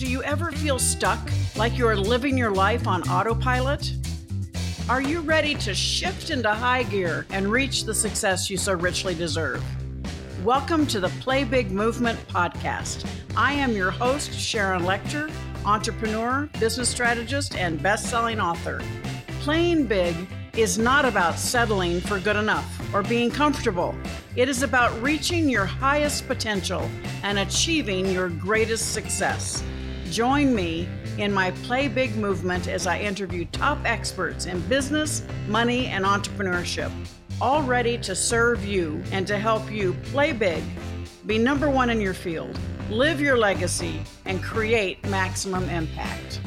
Do you ever feel stuck, like you are living your life on autopilot? Are you ready to shift into high gear and reach the success you so richly deserve? Welcome to the Play Big Movement podcast. I am your host, Sharon Lechter, entrepreneur, business strategist, and best-selling author. Playing big is not about settling for good enough or being comfortable. It is about reaching your highest potential and achieving your greatest success. Join me in my Play Big movement as I interview top experts in business, money, and entrepreneurship, all ready to serve you and to help you play big, be number one in your field, live your legacy, and create maximum impact.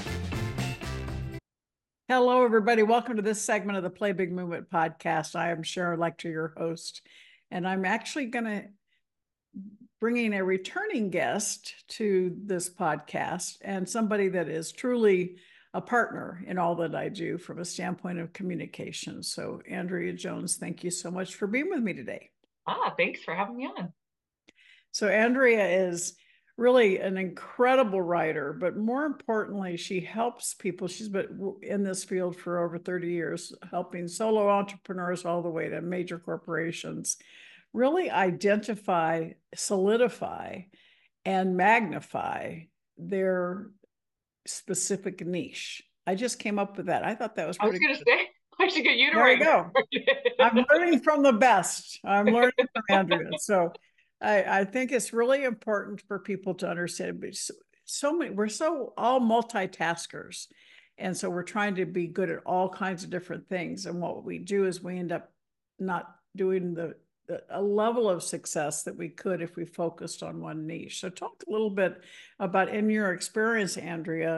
Hello, everybody. Welcome to this segment of the Play Big Movement podcast. I am Sharon Lechter, your host, and I'm actually bringing a returning guest to this podcast and somebody that is truly a partner in all that I do from a standpoint of communication. So Andrea Jones, thank you so much for being with me today. Thanks for having me on. So Andrea is really an incredible writer, but more importantly, she helps people. She's been in this field for over 30 years, helping solo entrepreneurs all the way to major corporations really identify, solidify, and magnify their specific niche. I just came up with that. I thought that was pretty good. I was going to say, I should get you to write. There you go. I'm learning from the best. I'm learning from Andrea. So I think it's really important for people to understand. We're so all multitaskers. And so we're trying to be good at all kinds of different things. And what we do is we end up not doing a level of success that we could if we focused on one niche. So talk a little bit about, in your experience, Andrea,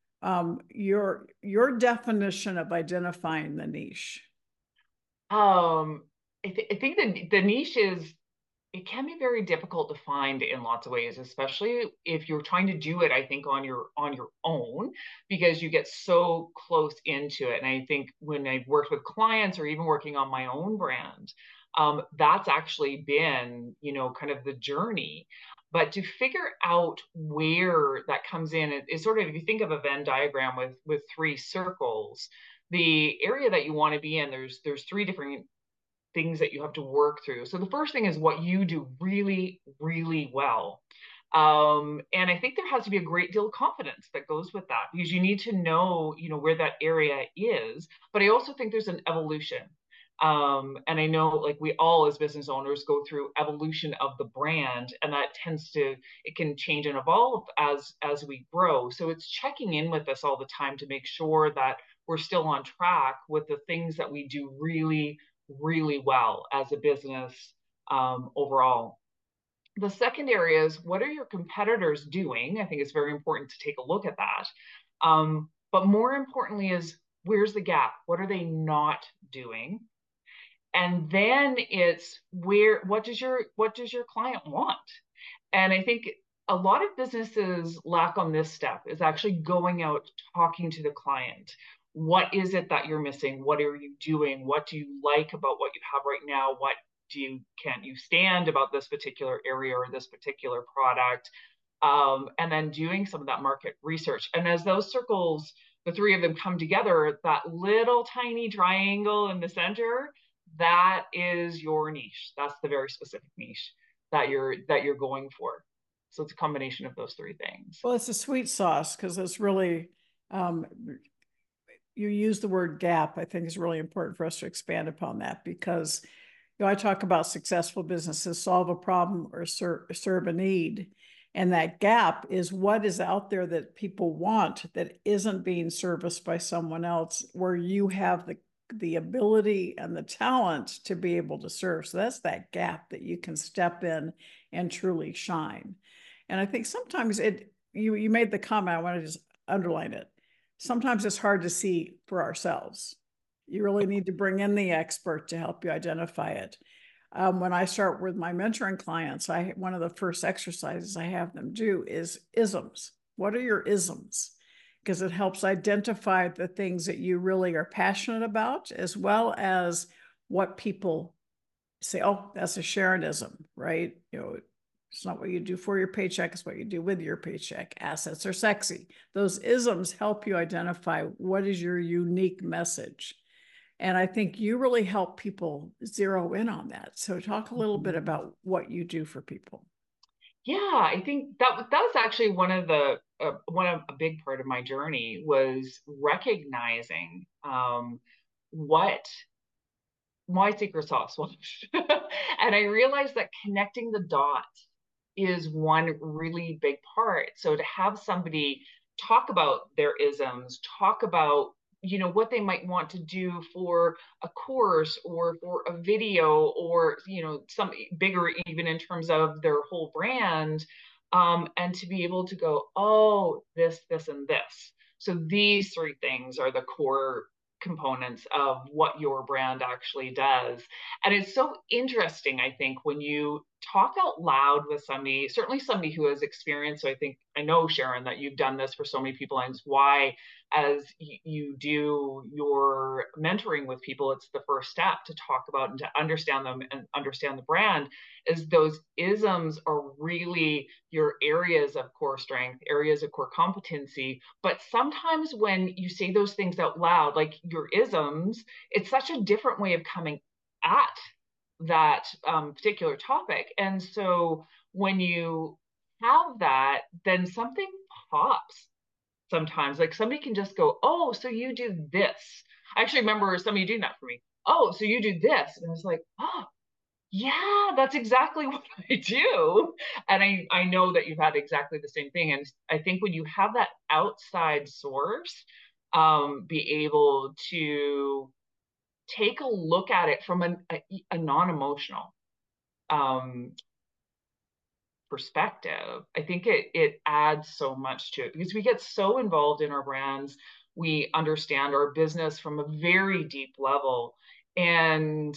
your definition of identifying the niche. I think the niche it can be very difficult to find in lots of ways, especially if you're trying to do it, I think, on your own, because you get so close into it. And I think when I've worked with clients or even working on my own brand, that's actually been, kind of the journey. But to figure out where that comes in is sort of, if you think of a Venn diagram with three circles, the area that you want to be in, there's three different things that you have to work through. So the first thing is what you do really, really well. And I think there has to be a great deal of confidence that goes with that, because you need to know, where that area is. But I also think there's an evolution. And I know, like, we all as business owners go through evolution of the brand, and that it can change and evolve as we grow. So it's checking in with us all the time to make sure that we're still on track with the things that we do really, really well as a business overall. The second area is, what are your competitors doing? I think it's very important to take a look at that. But more importantly is, where's the gap? What are they not doing? And then it's what does your client want? And I think a lot of businesses lack on this step, is actually going out, talking to the client. What is it that you're missing? What are you doing? What do you like about what you have right now? What can't you stand about this particular area or this particular product? And then doing some of that market research. And as those circles, the three of them come together, that little tiny triangle in the center, that is your niche. That's the very specific niche that you're going for. So it's a combination of those three things. Well, it's a sweet sauce, because it's really, you use the word gap. I think is really important for us to expand upon that, because I talk about successful businesses solve a problem or serve a need. And that gap is what is out there that people want that isn't being serviced by someone else, where you have the ability and the talent to be able to serve. So that's that gap that you can step in and truly shine. And I think sometimes you made the comment, I want to just underline it. Sometimes it's hard to see for ourselves. You really need to bring in the expert to help you identify it. When I start with my mentoring clients, one of the first exercises I have them do is isms. What are your isms? Because it helps identify the things that you really are passionate about, as well as what people say, oh, that's a Sharonism, right? It's not what you do for your paycheck, it's what you do with your paycheck. Assets are sexy. Those isms help you identify what is your unique message. And I think you really help people zero in on that. So talk a little bit about what you do for people. Yeah, I think that was actually one of a big part of my journey was recognizing what my secret sauce was. And I realized that connecting the dots is one really big part. So to have somebody talk about their isms, talk about what they might want to do for a course or for a video or some bigger even in terms of their whole brand, and to be able to go, oh, this and this. So these three things are the core components of what your brand actually does. And it's so interesting, I think, when you talk out loud with somebody, certainly somebody who has experience. So I know, Sharon, that you've done this for so many people, and it's why, as you do your mentoring with people, it's the first step to talk about and to understand them and understand the brand. Is those isms are really your areas of core strength, areas of core competency. But sometimes when you say those things out loud, like your isms, it's such a different way of coming at that particular topic. And so when you have that, then something pops sometimes. Like somebody can just go, oh, so you do this. I actually remember somebody doing that for me. Oh, so you do this. And I was like, oh, yeah, that's exactly what I do. And I know that you've had exactly the same thing. And I think when you have that outside source, be able to take a look at it from a non-emotional um, perspective, I think it adds so much to it because we get so involved in our brands. We understand our business from a very deep level. And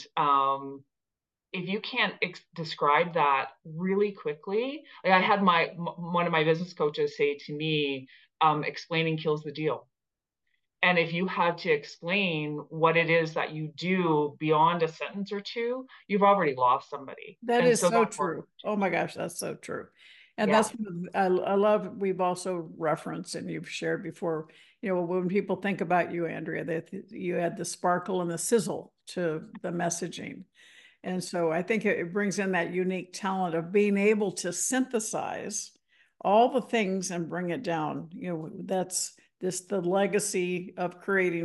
if you can't describe that really quickly, like I had one of my business coaches say to me, explaining kills the deal. And if you have to explain what it is that you do beyond a sentence or two, you've already lost somebody. That And is so so that's hard. true. Oh my gosh, that's so true. And Yeah. that's, I love, we've also referenced and you've shared before, when people think about you, Andrea, that you had the sparkle and the sizzle to the messaging. And so I think it brings in that unique talent of being able to synthesize all the things and bring it down. That's the legacy of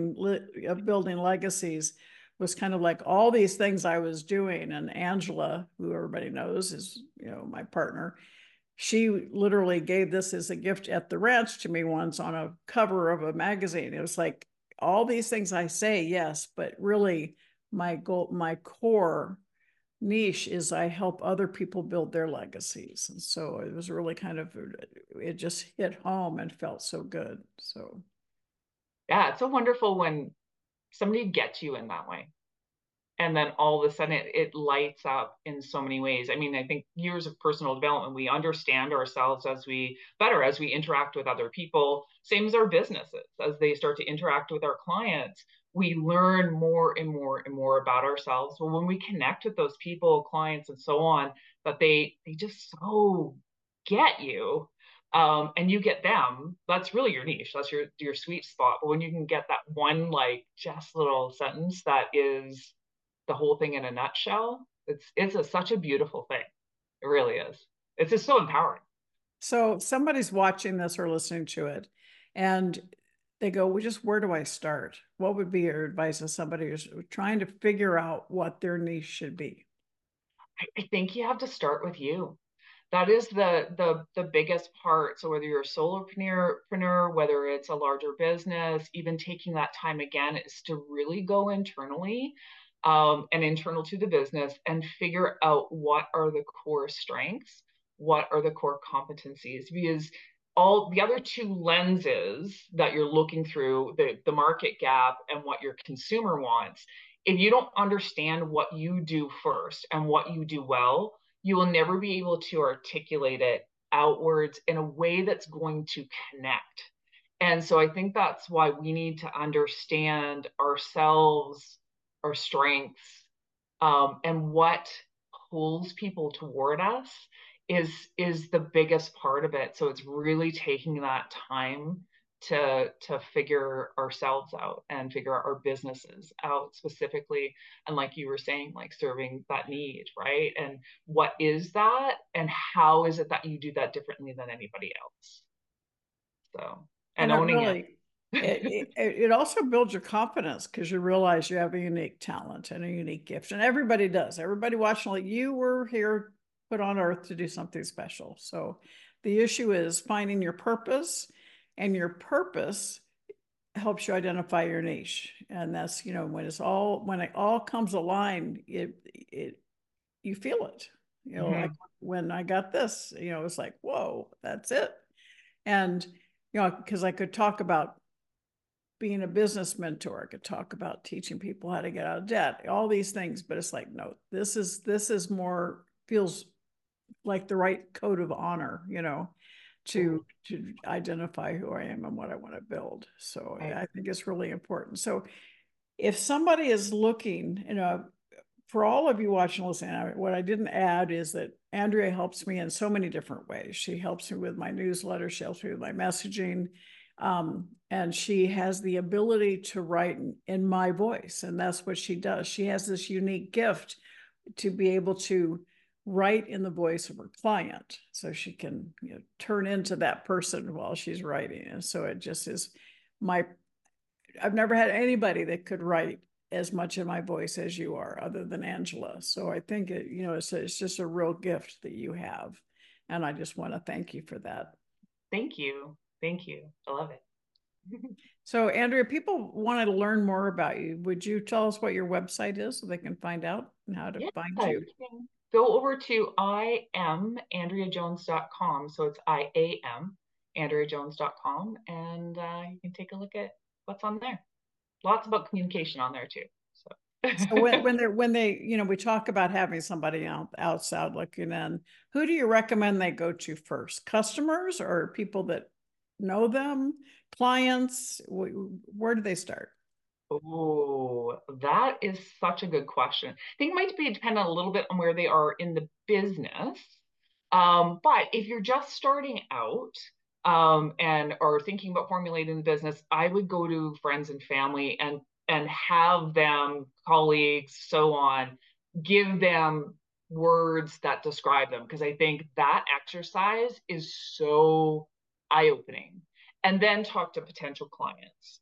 of building legacies was kind of like all these things I was doing. And Angela, who everybody knows is, my partner, she literally gave this as a gift at the ranch to me once on a cover of a magazine. It was like all these things I say, yes, but really my goal, my core niche is I help other people build their legacies. And so it was really kind of, it just hit home and felt so good. So Yeah. It's so wonderful when somebody gets you in that way. And then all of a sudden it lights up in so many ways. I mean, I think years of personal development, we understand ourselves as we interact with other people, same as our businesses, as they start to interact with our clients, we learn more and more and more about ourselves. Well, when we connect with those people, clients, and so on, that they just so get you, and you get them, that's really your niche. That's your sweet spot. But when you can get that one like just little sentence that is the whole thing in a nutshell, such a beautiful thing. It really is. It's just so empowering. so somebody's watching this or listening to it and they go, well, just where do I start? What would be your advice to somebody who's trying to figure out what their niche should be? I think you have to start with you. That is the biggest part. So whether you're a solopreneur, whether it's a larger business, even taking that time again is to really go internally, and internal to the business and figure out what are the core strengths, what are the core competencies, because all the other two lenses that you're looking through, the market gap and what your consumer wants, if you don't understand what you do first and what you do well, you will never be able to articulate it outwards in a way that's going to connect. And so I think that's why we need to understand ourselves, our strengths, and what pulls people toward us is is the biggest part of it. So it's really taking that time to figure ourselves out and figure out our businesses out specifically. And like you were saying, like serving that need, right? And what is that? And how is it that you do that differently than anybody else? So, and And it owning really, it also builds your confidence because you realize you have a unique talent and a unique gift, and everybody does. Everybody watching, like you were here, put on earth to do something special. So the issue is finding your purpose, and your purpose helps you identify your niche. And that's, you know, when it all comes aligned, it you feel it. You know, like it. when I got this, you know, it's like, whoa, that's it. And you know, because I could talk about being a business mentor, I could talk about teaching people how to get out of debt, all these things, but it's like, no, this is more, feels like the right code of honor, you know, to identify who I am and what I want to build. So Right. I think it's really important. So if somebody is looking, you know, for all of you watching and listening, what I didn't add is that Andrea helps me in so many different ways. She helps me with my newsletter, she helps me with my messaging, and she has the ability to write in my voice, and that's what she does. She has this unique gift to be able to write in the voice of her client, so she can, you know, turn into that person while she's writing. And so it just is my, I've never had anybody that could write as much in my voice as you are, other than Angela. So I think it, you know, it's just a real gift that you have. And I just want to thank you for that. Thank you. Thank you. I love it. So Andrea, people wanted to learn more about you. Would you tell us what your website is so they can find out and how to Yeah, find you? you can go over to IamAndreaJones.com. So it's IAM AndreaJones.com, and you can take a look at what's on there. Lots about communication on there too. So So when they, you know, we talk about having somebody outside looking in, who do you recommend they go to first? Customers or people that know them, clients? Where do they start? oh, that is such a good question. I think it might be dependent a little bit on where they are in the business. But if you're just starting out and are thinking about formulating the business, I would go to friends and family and have them, colleagues, so on, give them words that describe them because I think that exercise is so eye-opening. And then talk to potential clients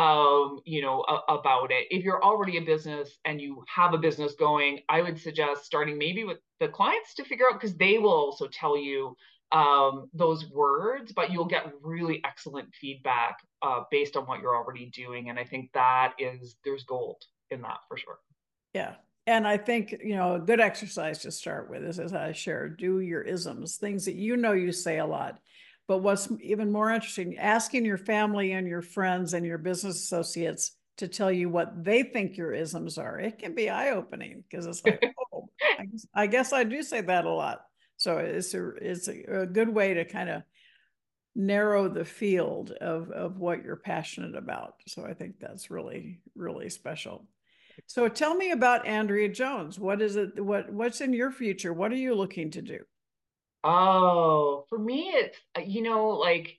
about it. If you're already a business and you have a business going, I would suggest starting maybe with the clients to figure out because they will also tell you those words, but you'll get really excellent feedback based on what you're already doing. And I think there's gold in that for sure. Yeah. And I think, you know, a good exercise to start with is, as I shared, do your isms, things that you know you say a lot. But what's even more interesting, asking your family and your friends and your business associates to tell you what they think your isms are. It can be eye-opening because it's like, oh, I guess I do say that a lot. So it's a good way to kind of narrow the field of what you're passionate about. So I think that's really, really special. So tell me about Andrea Jones. What is it? What's in your future? What are you looking to do? Oh, for me, it's like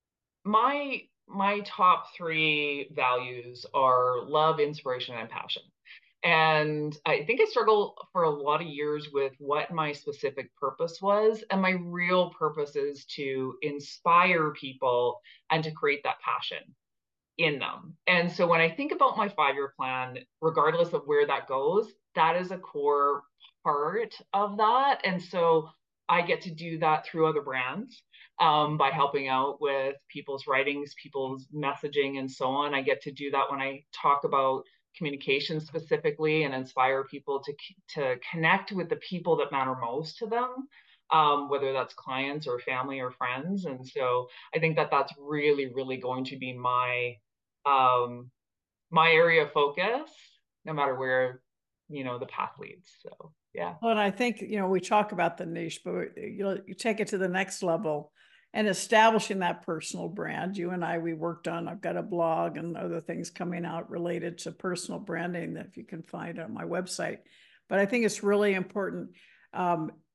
my top three values are love, inspiration, and passion. And I think I struggled for a lot of years with what my specific purpose was. And my real purpose is to inspire people and to create that passion in them. And so when I think about my 5 year plan, regardless of where that goes, that is a core part of that. And so I get to do that through other brands by helping out with people's writings, people's messaging, and so on. I get to do that when I talk about communication specifically and inspire people to connect with the people that matter most to them, whether that's clients or family or friends. And so I think that that's really, really going to be um, my area of focus, no matter where the path leads. So yeah. Well, and I think, you know, we talk about the niche, but you take it to the next level and establishing that personal brand. You and I, we worked on, I've got a blog and other things coming out related to personal branding that you can find on my website. But I think it's really important. Um,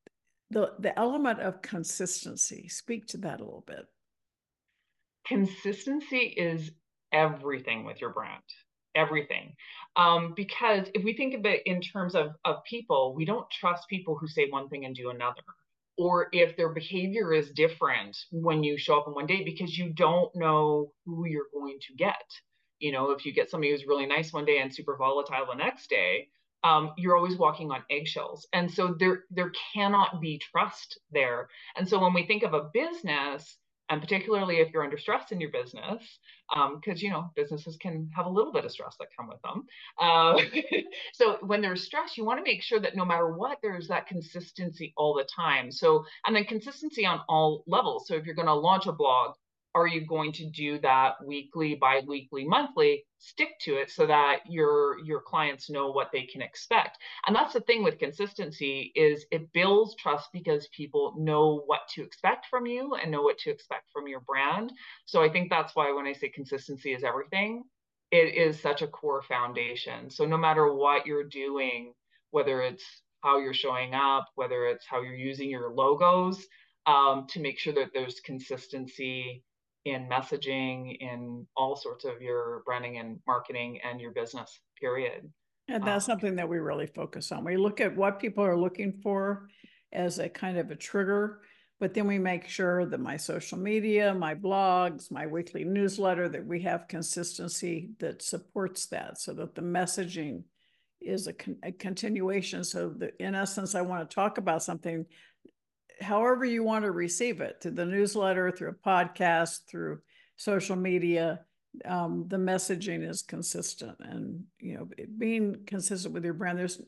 the element of consistency. Speak to that a little bit. Consistency is everything with your brand, everything. Because if we think of it in terms of people, we don't trust people who say one thing and do another. Or if their behavior is different when you show up on one day, because you don't know who you're going to get. You know, if you get somebody who's really nice one day and super volatile the next day, you're always walking on eggshells. And so there cannot be trust there. And so when we think of a business, and particularly if you're under stress in your business, because you know businesses can have a little bit of stress that come with them. So when there's stress, you want to make sure that no matter what, there's that consistency all the time. So, and then consistency on all levels. So if you're going to launch a blog, are you going to do that weekly, bi-weekly, monthly? Stick to it so that your clients know what they can expect. And that's the thing with consistency, is it builds trust because people know what to expect from you and know what to expect from your brand. So I think that's why when I say consistency is everything, it is such a core foundation. So no matter what you're doing, whether it's how you're showing up, whether it's how you're using your logos, to make sure that there's consistency in messaging, in all sorts of your branding and marketing and your business, period. And that's something that we really focus on. We look at what people are looking for as a kind of a trigger, but then we make sure that my social media, my blogs, my weekly newsletter, that we have consistency that supports that, so that the messaging is a continuation. So that in essence, I want to talk about something, however you want to receive it, through the newsletter, through a podcast, through social media, the messaging is consistent. And, you know, being consistent with your brand, there's,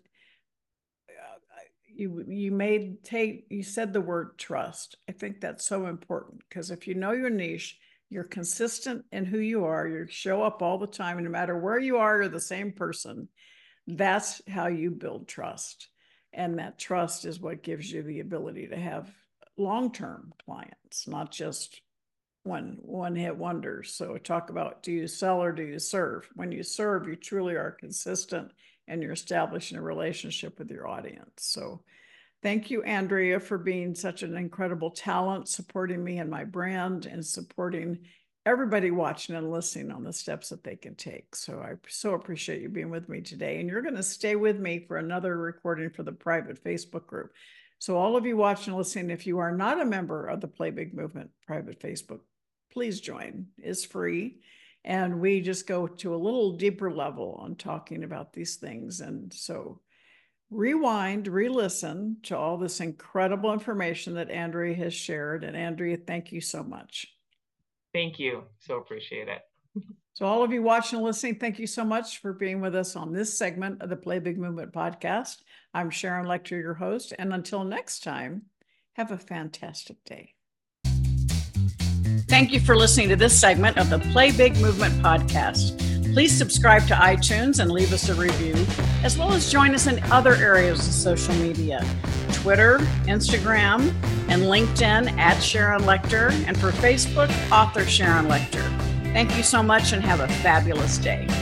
you said the word trust. I think that's so important, because if you know your niche, you're consistent in who you are, you show up all the time, and no matter where you are, you're the same person. That's how you build trust. And that trust is what gives you the ability to have long-term clients, not just one-hit wonders. So talk about, do you sell or do you serve? When you serve, you truly are consistent and you're establishing a relationship with your audience. So thank you, Andrea, for being such an incredible talent, supporting me and my brand, and supporting everybody watching and listening on the steps that they can take. So I so appreciate you being with me today. And you're going to stay with me for another recording for the private Facebook group. So all of you watching and listening, if you are not a member of the Play Big Movement private Facebook, please join. It's free. And we just go to a little deeper level on talking about these things. And so rewind, re-listen to all this incredible information that Andrea has shared. And Andrea, thank you so much. Thank you. So appreciate it. So all of you watching and listening, thank you so much for being with us on this segment of the Play Big Movement podcast. I'm Sharon Lechter, your host. And until next time, have a fantastic day. Thank you for listening to this segment of the Play Big Movement podcast. Please subscribe to iTunes and leave us a review, as well as join us in other areas of social media: Twitter, Instagram, and LinkedIn at Sharon Lechter, and for Facebook, author Sharon Lechter. Thank you so much and have a fabulous day.